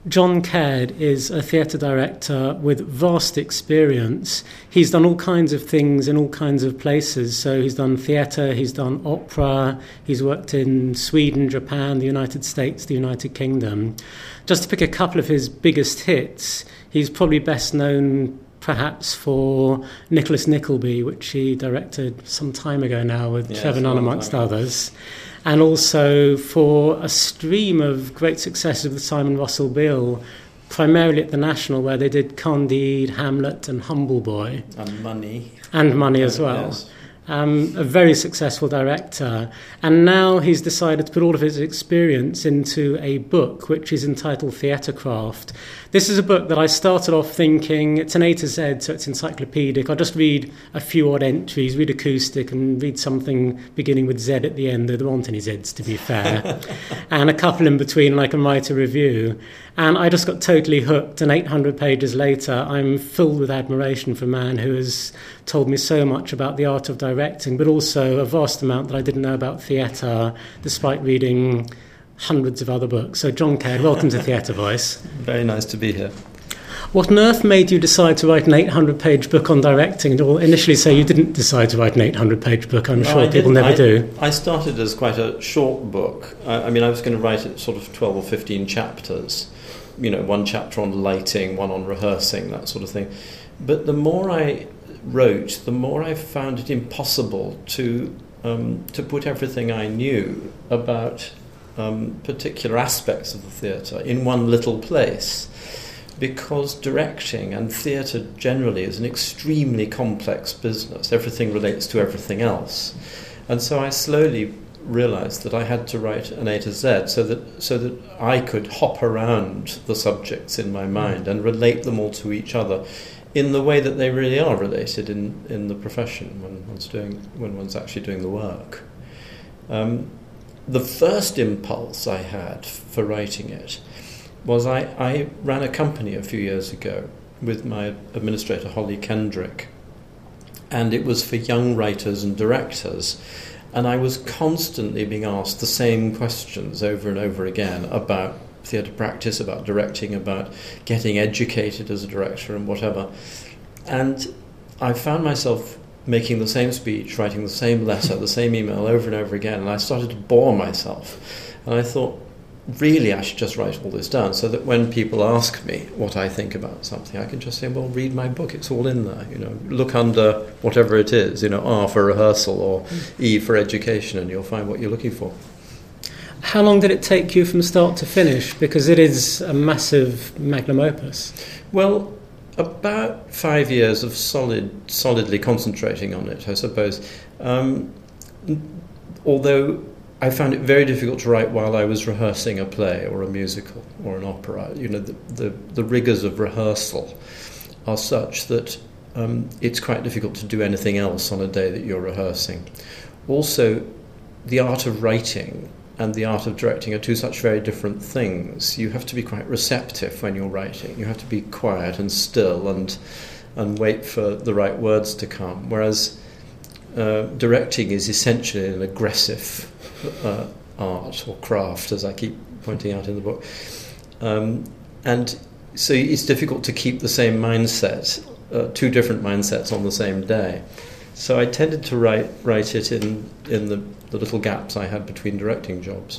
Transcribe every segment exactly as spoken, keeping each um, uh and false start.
John Caird is a theatre director with vast experience. He's done all kinds of things in all kinds of places. So he's done theatre, he's done opera, he's worked in Sweden, Japan, the United States, the United Kingdom. Just to pick a couple of his biggest hits, he's probably best known perhaps for Nicholas Nickleby, which he directed some time ago now with yes, Trevor Nunn, amongst others. And also for a stream of great successes with Simon Russell Beale, primarily at the National, where they did Candide, Hamlet and Humble Boy. And Money. And Money as well. Yes. Um, a very successful director. And now he's decided to put all of his experience into a book, which is entitled Theatrecraft. This is a book that I started off thinking, it's an A to Z, so it's encyclopedic. I'll just read a few odd entries, read acoustic, and read something beginning with Z at the end. There aren't any Zs, to be fair. And a couple in between, and I can write a review. And I just got totally hooked, and eight hundred pages later, I'm filled with admiration for a man who has told me so much about the art of directing, but also a vast amount that I didn't know about theatre, despite reading hundreds of other books. So John Caird, welcome to Theatre Voice. Very nice to be here. What on earth made you decide to write an eight hundred page book on directing? Or initially say you didn't decide to write an eight hundred page book, I'm no, sure I people didn't. never I, do. I started as quite a short book. I, I mean, I was going to write it sort of twelve or fifteen chapters. You know, one chapter on lighting, one on rehearsing, that sort of thing. But the more I wrote, the more I found it impossible to um, to put everything I knew about um, particular aspects of the theatre in one little place, because directing and theatre generally is an extremely complex business. Everything relates to everything else. And so I slowly realised that I had to write an A to Z so that so that I could hop around the subjects in my mind and relate them all to each other in the way that they really are related in, in the profession when one's doing when one's actually doing the work. Um, the first impulse I had for writing it was I, I ran a company a few years ago with my administrator Holly Kendrick, and it was for young writers and directors. And I was constantly being asked the same questions over and over again about theatre practice, about directing, about getting educated as a director and whatever. And I found myself making the same speech, writing the same letter, the same email over and over again, and I started to bore myself. And I thought, really, I should just write all this down so that when people ask me what I think about something, I can just say, well, read my book, it's all in there, you know, look under whatever it is, you know, R for rehearsal or E for education, and you'll find what you're looking for. How long did it take you from start to finish? Because it is a massive magnum opus. Well, about five years of solid, solidly concentrating on it, I suppose. Um, although I found it very difficult to write while I was rehearsing a play or a musical or an opera. You know, the, the, the rigours of rehearsal are such that um, it's quite difficult to do anything else on a day that you're rehearsing. Also, the art of writing and the art of directing are two such very different things. You have to be quite receptive when you're writing. You have to be quiet and still and and wait for the right words to come, whereas uh, directing is essentially an aggressive Uh, art or craft, as I keep pointing out in the book, um, and so it's difficult to keep the same mindset, uh, two different mindsets on the same day. So I tended to write write it in in the, the little gaps I had between directing jobs.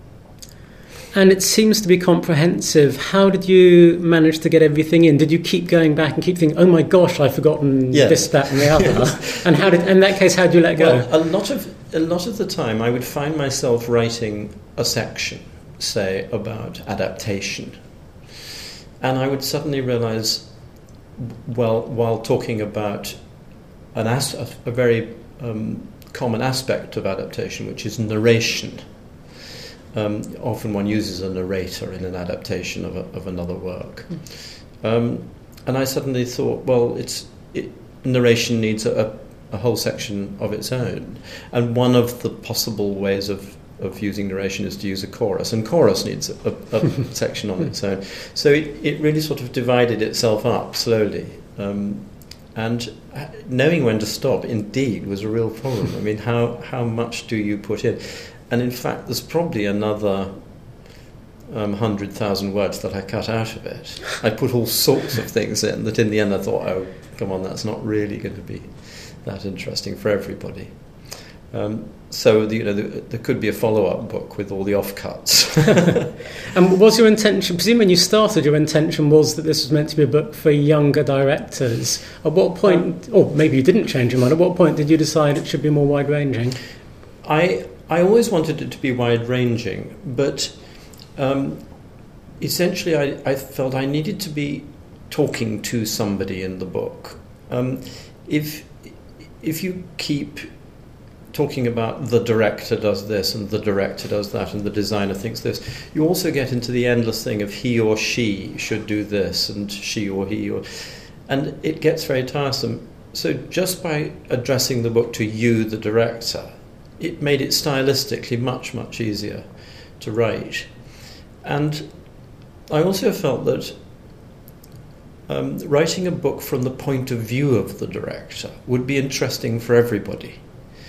And it seems to be comprehensive. How did you manage to get everything in? Did you keep going back and keep thinking, oh my gosh, I've forgotten yes. this, that and the other? Yes. And how did, in that case, how did you let go? Well, a lot of a lot of the time I would find myself writing a section, say, about adaptation. And I would suddenly realise, well, while talking about an as- a very um, common aspect of adaptation, which is narration, Um, often one uses a narrator in an adaptation of, a, of another work. Mm. Um, and I suddenly thought, well, it's it, narration needs a, a whole section of its own. And one of the possible ways of, of using narration is to use a chorus. And chorus needs a, a, a section on its own. So it, it really sort of divided itself up slowly. Um, and knowing when to stop, indeed, was a real problem. I mean, how, how much do you put in? And in fact, there's probably another um, one hundred thousand words that I cut out of it. I put all sorts of things in that in the end I thought, oh, come on, that's not really going to be that interesting for everybody. Um, so, the, you know, the, there could be a follow-up book with all the offcuts. And was your intention, presumably when you started, your intention was that this was meant to be a book for younger directors. At what point, um, or maybe you didn't change your mind, at what point did you decide it should be more wide-ranging? I I always wanted it to be wide-ranging, but um, essentially I, I felt I needed to be talking to somebody in the book. Um, if if you keep talking about the director does this and the director does that and the designer thinks this, you also get into the endless thing of he or she should do this and she or he, or, and it gets very tiresome. So just by addressing the book to you, the director, it made it stylistically much, much easier to write. And I also felt that um, writing a book from the point of view of the director would be interesting for everybody,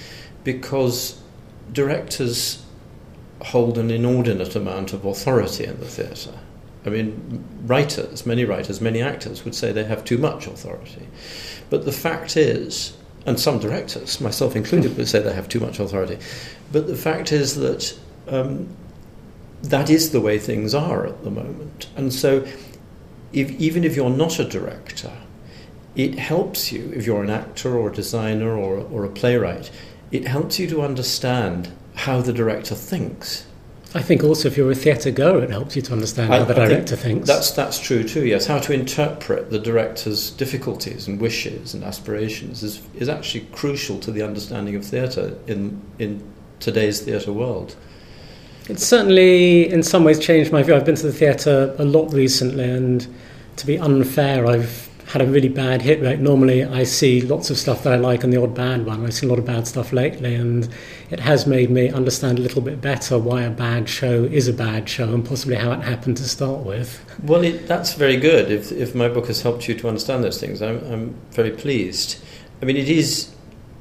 because directors hold an inordinate amount of authority in the theatre. I mean, writers, many writers, many actors would say they have too much authority. But the fact is, and some directors, myself included, would say they have too much authority, but the fact is that um, that is the way things are at the moment. And so if, even if you're not a director, it helps you, if you're an actor or a designer or, or a playwright, it helps you to understand how the director thinks. I think also if you're a theatre goer, it helps you to understand I, how the I director thinks. That's that's true too, yes. How to interpret the director's difficulties and wishes and aspirations is, is actually crucial to the understanding of theatre in, in today's theatre world. It's certainly in some ways changed my view. I've been to the theatre a lot recently, and to be unfair, I've had a really bad hit rate. Normally I see lots of stuff that I like and the odd bad one. I've seen a lot of bad stuff lately, and it has made me understand a little bit better why a bad show is a bad show and possibly how it happened to start with. Well, it, that's very good. If if my book has helped you to understand those things, I'm, I'm very pleased. I mean, it is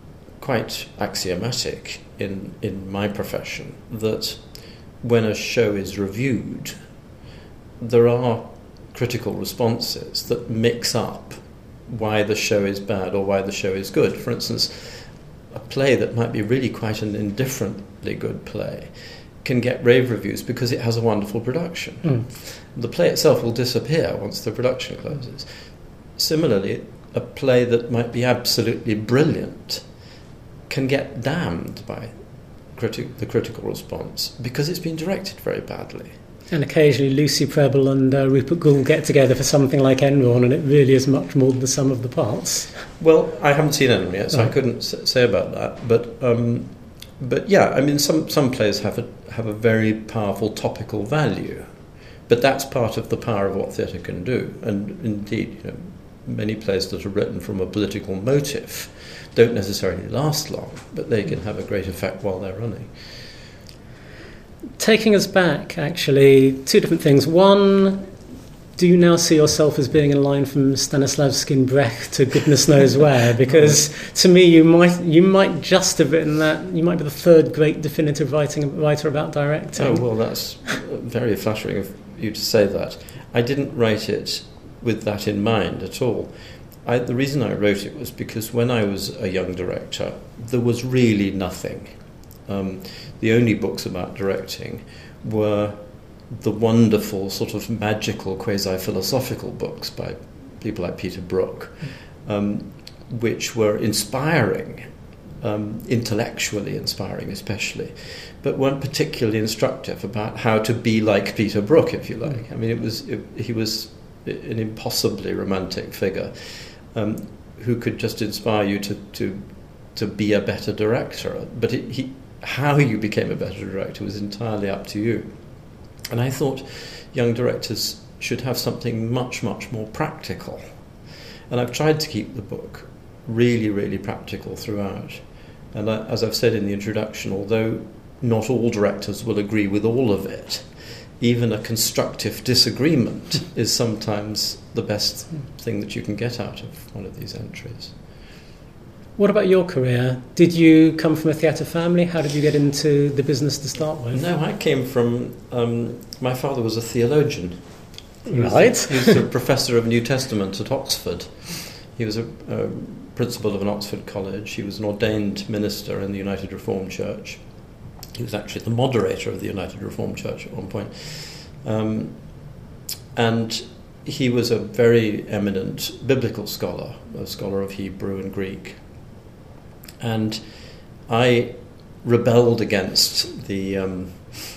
quite axiomatic in, in my profession that when a show is reviewed, there are critical responses that mix up why the show is bad or why the show is good. For instance, a play that might be really quite an indifferently good play can get rave reviews because it has a wonderful production. Mm. The play itself will disappear once the production closes. Similarly, a play that might be absolutely brilliant can get damned by criti- the critical response because it's been directed very badly. And occasionally Lucy Prebble and uh, Rupert Gould get together for something like Enron, and it really is much more than the sum of the parts. Well, I haven't seen Enron yet, so oh. I couldn't s- say about that. But um, but yeah, I mean, some, some plays have a, have a very powerful topical value. But that's part of the power of what theatre can do. And indeed, you know, many plays that are written from a political motive don't necessarily last long, but they can have a great effect while they're running. Taking us back, actually, two different things. One, do you now see yourself as being in line from Stanislavski and Brecht to goodness knows where? Because to me, you might you might just have written that. You might be the third great definitive writing writer about directing. Oh, well, that's very flattering of you to say that. I didn't write it with that in mind at all. I, the reason I wrote it was because when I was a young director, there was really nothing. Um, the only books about directing were the wonderful sort of magical quasi-philosophical books by people like Peter Brook, um, which were inspiring, um, intellectually inspiring especially, but weren't particularly instructive about how to be like Peter Brook, if you like. I mean, it was it, he was an impossibly romantic figure um, who could just inspire you to, to, to be a better director. But it, he... how you became a better director was entirely up to you. And I thought young directors should have something much, much more practical. And I've tried to keep the book really, really practical throughout. And I, as I've said in the introduction, although not all directors will agree with all of it, even a constructive disagreement is sometimes the best thing that you can get out of one of these entries. What about your career? Did you come from a theatre family? How did you get into the business to start with? No, I came from... Um, my father was a theologian. He was right. A, he was a professor of New Testament at Oxford. He was a, a principal of an Oxford college. He was an ordained minister in the United Reformed Church. He was actually the moderator of the United Reformed Church at one point. Um, and he was a very eminent biblical scholar, a scholar of Hebrew and Greek. And I rebelled against the um,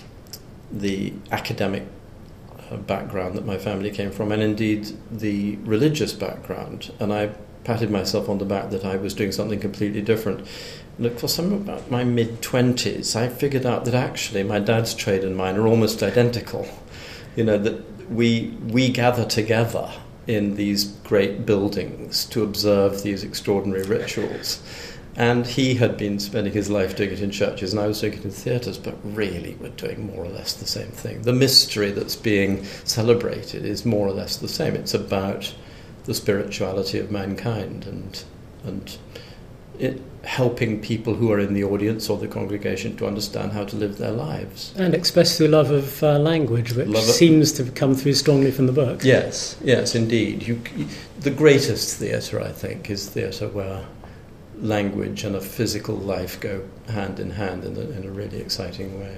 the academic uh, background that my family came from, and indeed the religious background. And I patted myself on the back that I was doing something completely different. And for some about my mid-twenties, I figured out that actually my dad's trade and mine are almost identical. You know, that we we gather together in these great buildings to observe these extraordinary rituals. And he had been spending his life doing it in churches, and I was doing it in theatres, but really we're doing more or less the same thing. The mystery that's being celebrated is more or less the same. It's about the spirituality of mankind and and it helping people who are in the audience or the congregation to understand how to live their lives. And express through love of uh, language, which love seems to come through strongly from the book. Yes, yes, indeed. You, the greatest theatre, I think, is theatre where language and a physical life go hand in hand in a, in a really exciting way.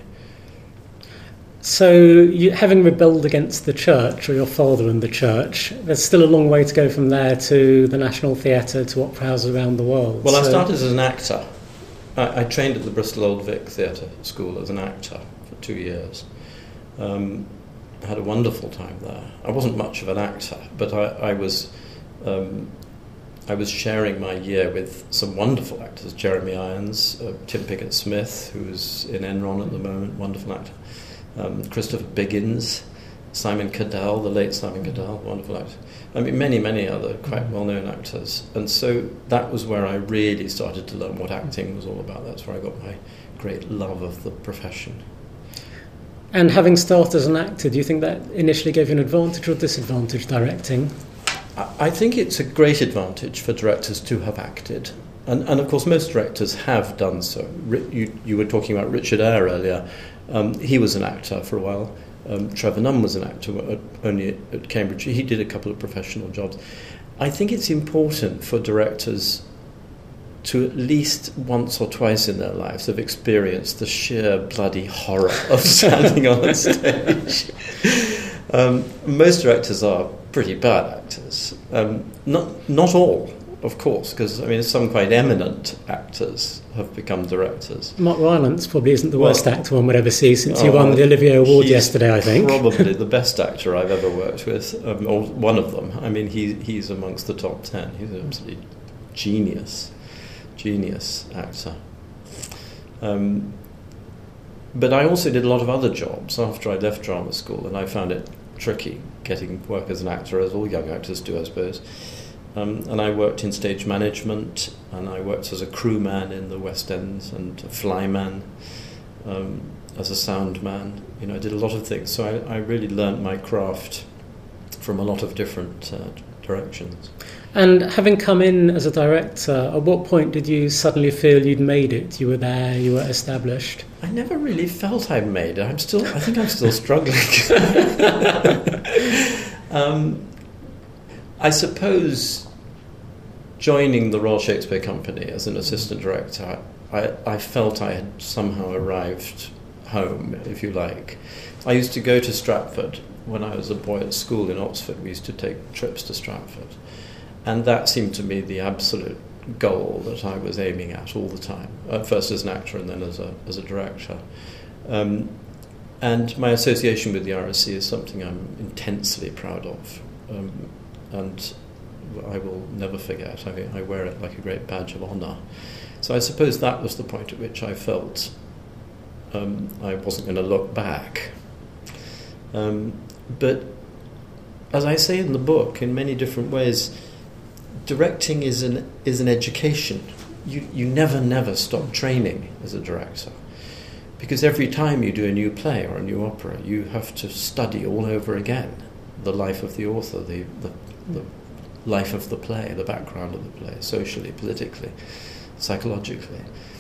So, you, having rebelled against the church, or your father and the church, there's still a long way to go from there to the National Theatre, to opera houses around the world. Well, so I started as an actor. I, I trained at the Bristol Old Vic Theatre School as an actor for two years. Um, I had a wonderful time there. I wasn't much of an actor, but I, I was... Um, I was sharing my year with some wonderful actors, Jeremy Irons, uh, Tim Pickett-Smith, who's in Enron at the moment, wonderful actor, um, Christopher Biggins, Simon Cadell, the late Simon Cadell, wonderful actor. I mean, many, many other quite well-known actors. And so that was where I really started to learn what acting was all about. That's where I got my great love of the profession. And having started as an actor, do you think that initially gave you an advantage or disadvantage directing? I think it's a great advantage for directors to have acted. And, and of course, most directors have done so. You, you were talking about Richard Eyre earlier. Um, he was an actor for a while. Um, Trevor Nunn was an actor at, only at Cambridge. He did a couple of professional jobs. I think it's important for directors to at least once or twice in their lives have experienced the sheer bloody horror of standing on a stage. Um, most directors are pretty bad actors. Um, not not all, of course, because I mean some quite eminent actors have become directors. Mark Rylance probably isn't the well, worst actor one would ever see since oh, he won the Olivier Award yesterday, I think. Probably the best actor I've ever worked with, um, or one of them. I mean, he he's amongst the top ten. He's an absolute genius, genius actor. Um, but I also did a lot of other jobs after I left drama school, and I found it tricky getting work as an actor, as all young actors do, I suppose. Um, and I worked in stage management, and I worked as a crewman in the West End, and a flyman, um, as a sound man. You know, I did a lot of things. So I, I really learnt my craft from a lot of different uh, directions. And having come in as a director, at what point did you suddenly feel you'd made it? You were there, you were established? I never really felt I'd made it. I'm still, I think I'm still struggling. um, I suppose joining the Royal Shakespeare Company as an assistant director, I, I felt I had somehow arrived home, if you like. I used to go to Stratford when I was a boy at school in Oxford. We used to take trips to Stratford. And that seemed to me the absolute goal that I was aiming at all the time, at first as an actor and then as a as a director. Um, and my association with the R S C is something I'm intensely proud of, um, and I will never forget. I, I wear it like a great badge of honour. So I suppose that was the point at which I felt um, I wasn't going to look back. Um, but as I say in the book, in many different ways, directing is an is an education. You you never never stop training as a director, because every time you do a new play or a new opera, you have to study all over again the life of the author, the the, the life of the play, the background of the play, socially, politically, psychologically.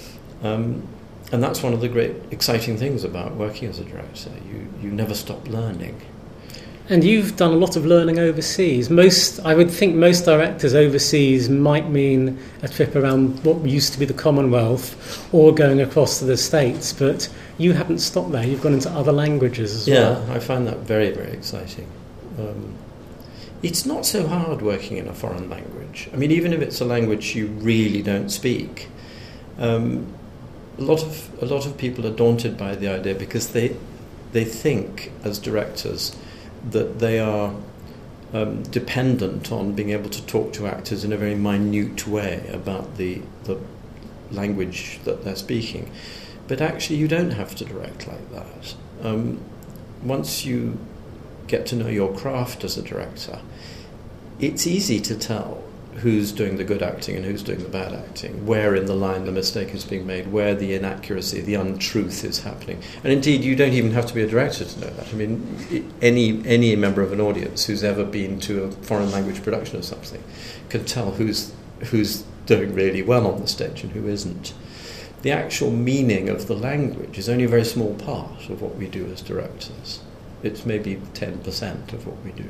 Um, and that's one of the great exciting things about working as a director. You, you never stop learning. And you've done a lot of learning overseas. Most, I would think most directors overseas might mean a trip around what used to be the Commonwealth or going across to the States, but you haven't stopped there. You've gone into other languages as yeah, well. Yeah, I find that very, very exciting. Um, it's not so hard working in a foreign language. I mean, even if it's a language you really don't speak, um, a lot of a lot of people are daunted by the idea because they they think as directors that they are um, dependent on being able to talk to actors in a very minute way about the the language that they're speaking. But actually you don't have to direct like that. Um, once you get to know your craft as a director, it's easy to tell who's doing the good acting and who's doing the bad acting, where in the line the mistake is being made, where the inaccuracy, the untruth is happening. And indeed, you don't even have to be a director to know that. I mean, any any member of an audience who's ever been to a foreign language production of something can tell who's who's doing really well on the stage and who isn't. The actual meaning of the language is only a very small part of what we do as directors. It's maybe ten percent of what we do.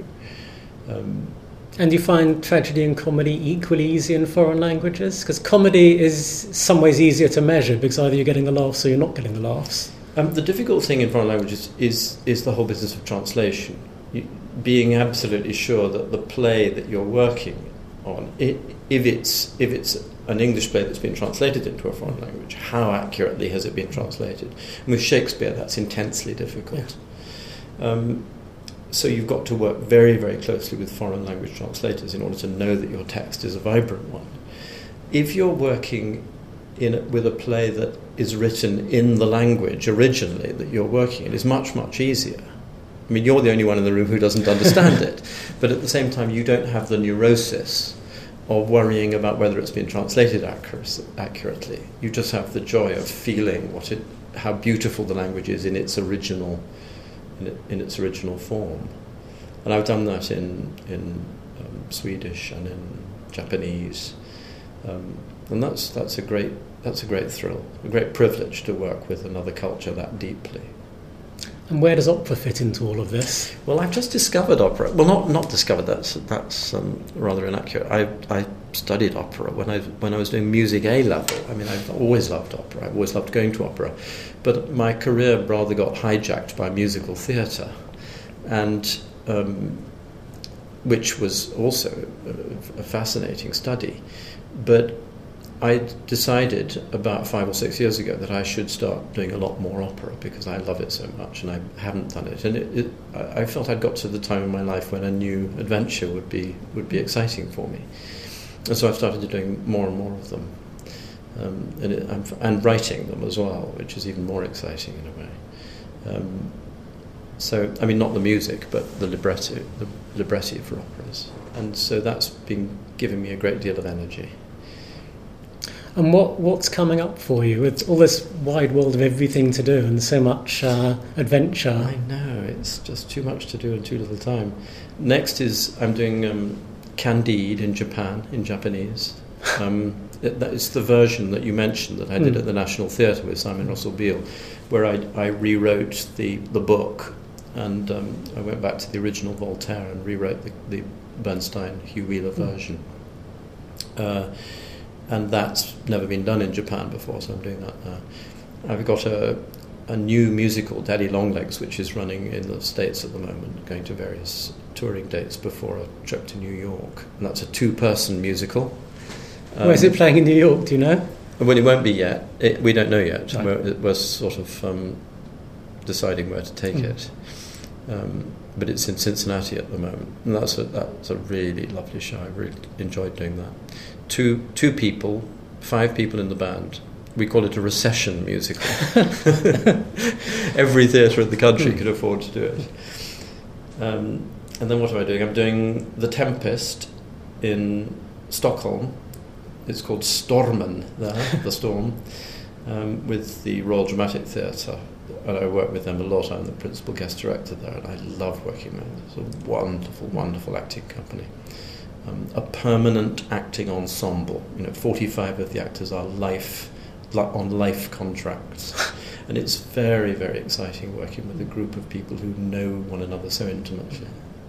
Um, And you find tragedy and comedy equally easy in foreign languages? Because comedy is some ways easier to measure because either you're getting the laughs or you're not getting the laughs. Um, the difficult thing in foreign languages is is the whole business of translation. You, being absolutely sure that the play that you're working on, it, if it's if it's an English play that's been translated into a foreign language, how accurately has it been translated? And with Shakespeare, that's intensely difficult. Yeah. Um, So you've got to work very, very closely with foreign language translators in order to know that your text is a vibrant one. If you're working in a, with a play that is written in the language originally that you're working in, it's much, much easier. I mean, you're the only one in the room who doesn't understand it, but at the same time you don't have the neurosis of worrying about whether it's been translated accuracy, accurately. You just have the joy of feeling what it, how beautiful the language is in its original In, it, in its original form. And I've done that in in um, Swedish and in Japanese, um, and that's that's a great that's a great thrill, a great privilege to work with another culture that deeply. And where does opera fit into all of this? Well, I've just discovered opera. Well, not not discovered. That's that's um, rather inaccurate. I I studied opera when I when I was doing music A level. I mean, I've always loved opera. I've always loved going to opera, but my career rather got hijacked by musical theatre, and um, which was also a, a fascinating study. But I decided about five or six years ago that I should start doing a lot more opera because I love it so much, and I haven't done it. And it, it, I felt I'd got to the time in my life when a new adventure would be would be exciting for me, and so I've started doing more and more of them, um, and, it, and, and writing them as well, which is even more exciting in a way. Um, so, I mean, not the music, but the libretti, the libretti for operas, and so that's been giving me a great deal of energy. And what what's coming up for you with all this wide world of everything to do and so much uh, adventure? I know, it's just too much to do in too little time. Next is I'm doing um, Candide in Japan, in Japanese. Um, it, that is the version that you mentioned that I did mm. at the National Theatre with Simon Russell Beale, where I, I rewrote the, the book, and um, I went back to the original Voltaire and rewrote the, the Bernstein Hugh Wheeler version. Mm. Uh, And that's never been done in Japan before, so I'm doing that now. I've got a, a new musical, Daddy Longlegs, which is running in the States at the moment, going to various touring dates before a trip to New York. And that's a two-person musical. Um, Where's it playing in New York, do you know? Well, it won't be yet. It, we don't know yet. Right. We're, we're sort of um, deciding where to take mm. it. Um, but it's in Cincinnati at the moment. And that's a, that's a really lovely show. I really enjoyed doing that. Two two people, five people in the band. We call it a recession musical. Every theatre in the country could afford to do it. Um, and then what am I doing? I'm doing The Tempest in Stockholm. It's called Stormen there, The Storm, um, with the Royal Dramatic Theatre. And I work with them a lot. I'm the principal guest director there, and I love working with them. It's a wonderful, wonderful acting company. um, a permanent acting ensemble. You know, forty-five of the actors are life li- on life contracts, and it's very, very exciting working with a group of people who know one another so intimately.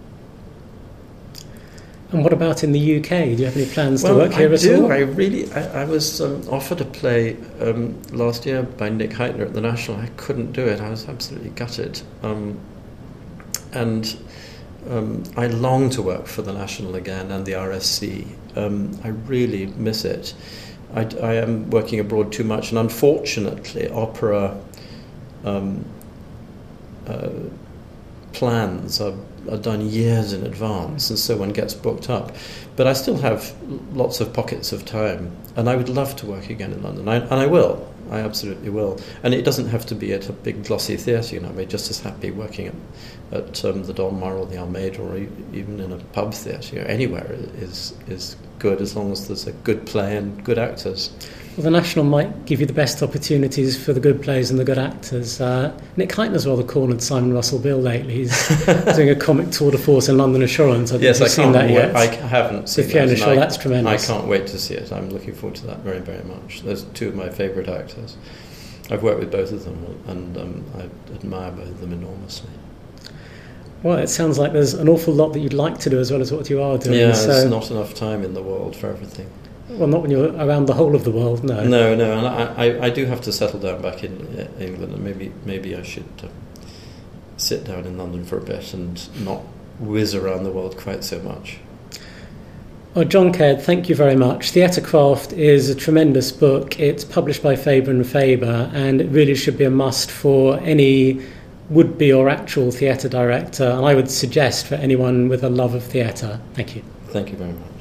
And what about in the U K? Do you have any plans well, to work here I at do. all? I really, I, I was um, offered a play um, last year by Nick Heitner at the National. I couldn't do it. I was absolutely gutted. Um, and um, I long to work for the National again and the R S C. Um, I really miss it. I, I am working abroad too much, and unfortunately, opera um, uh, plans are, are done years in advance, and so one gets booked up. But I still have lots of pockets of time, and I would love to work again in London, I, and I will. I absolutely will. And it doesn't have to be at a big glossy theatre, you know. I'm just as happy working at, at um, the Donmar or the Almeida, or e- even in a pub theatre. You know, anywhere is is good as long as there's a good play and good actors. Well, the National might give you the best opportunities for the good plays and the good actors. Uh, Nick Heitner's rather cornered Simon Russell Bill lately. He's doing a comic tour de force in London Assurance. Have yes, you I seen can't that wa- yet? I haven't seen With Fiona that. Shaw, I, that's tremendous. I can't wait to see it. I'm looking forward to that very, very much. Those are two of my favourite actors. I've worked with both of them, and um, I admire both of them enormously. Well, it sounds like there's an awful lot that you'd like to do as well as what you are doing. Yeah, so, there's not enough time in the world for everything. Well, not when you're around the whole of the world, no. No, no, and I, I, I do have to settle down back in uh, England, and maybe maybe I should uh, sit down in London for a bit and not whiz around the world quite so much. Well, John Caird, thank you very much. Theatrecraft is a tremendous book. It's published by Faber and Faber, and it really should be a must for any would-be or actual theatre director, and I would suggest for anyone with a love of theatre. Thank you. Thank you very much.